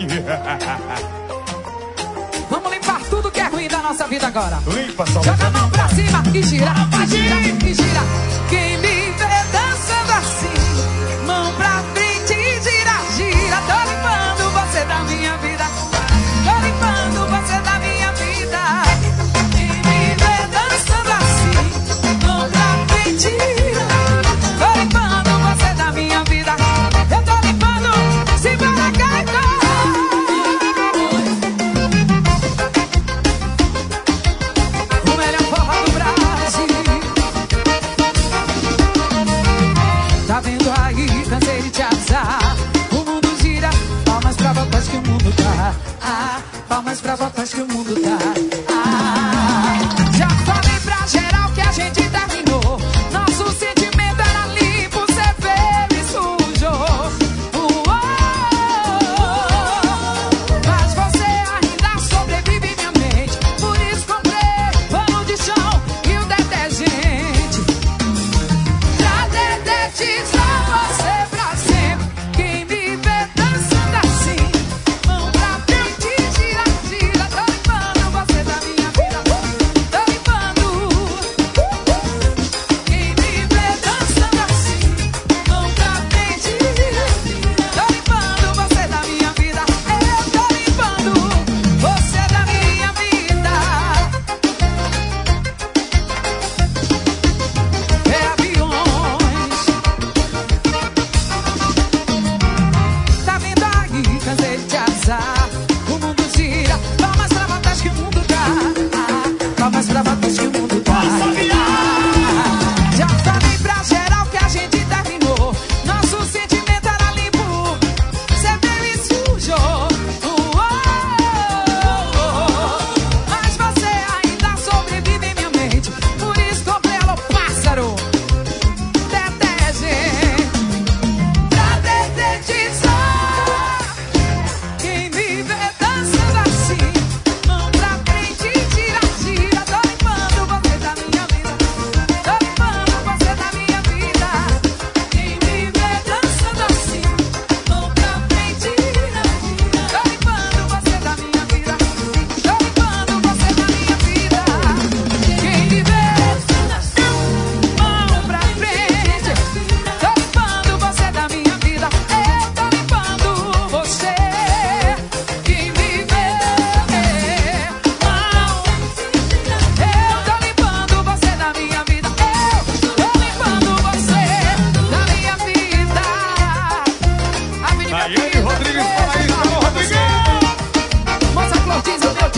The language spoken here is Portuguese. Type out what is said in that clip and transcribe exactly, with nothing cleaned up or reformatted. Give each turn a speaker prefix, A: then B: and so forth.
A: Vamos limpar tudo que é ruim da nossa vida agora.
B: Limpa, só
A: joga a mão pra cima e gira, e gira, e gira. Quem me vê dançando assim, mão pra frente e gira, gira. Tô limpando você da minha vida. Tô limpando você da minha vida. Quem me vê dançando assim, mão pra frente e gira. Tô limpando você da minha vida. Eu tô limpando, se para cá e corre. O melhor forró do Brasil. Tá vendo aí, cansei de te avisar. O mundo gira, palmas pra voltas que o mundo dá. Ah, palmas pra voltas que o mundo dá. Ah, já falei pra geral que a gente terminou. Nosso sentimento era limpo, cê veio e sujou. Uou, mas você ainda sobrevive em minha mente. Por isso comprei pano de chão e o detergente. Pra dedetizar você pra sempre. Quem me vê dançando assim, mão pra frente, gira, gira. Tô limpando você da minha vida. Tô limpando. Quem me vê dançando assim, mão pra frente, gira, gira. Tô limpando você da minha vida. Eu tô limpando você da minha vida. É aviões. Tá vendo aí, cansei de te avisar. O mundo gira, palmas pra voltas que o mundo dá. Ah, palmas pra voltas que o mundo dá. Ah, já falei pra geral que a gente terminou. Nosso sentimento era limpo, cê veio e sujou. Uou, mas você ainda sobrevive em minha mente. Por isso comprei alô pássaro, detergente. Pra dedetizar. Quem me vê dançando assim, mão pra frente, gira, gira. Tô limpando você da minha vida. Tô limpando você da minha vida. Quem me vê dançando assim, mão pra frente, gira, gira. Tô limpando você da minha vida. Tô limpando você da minha vida. Quem me vê dançando assim, mão pra frente. Tô limpando você da minha vida. Eu tô limpando você. Quem me vê, mão. Eu tô limpando você da minha vida. Eu tô limpando você da minha vida. A menina
B: Aí, Rodrigues, fala isso, alô, Rodrigues!
A: Moça Flor diz o meu